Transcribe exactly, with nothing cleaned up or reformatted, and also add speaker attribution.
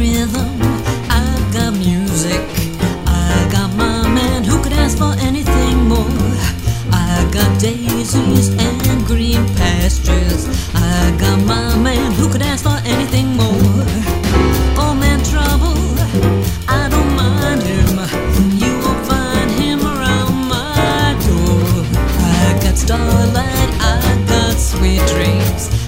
Speaker 1: rhythm, I got music, I got my man who could ask for anything more. I got daisies and green pastures, I got my man who could ask for anything more. Oh man, trouble, I don't mind him, you won't find him around my door. I got starlight, I got sweet dreams,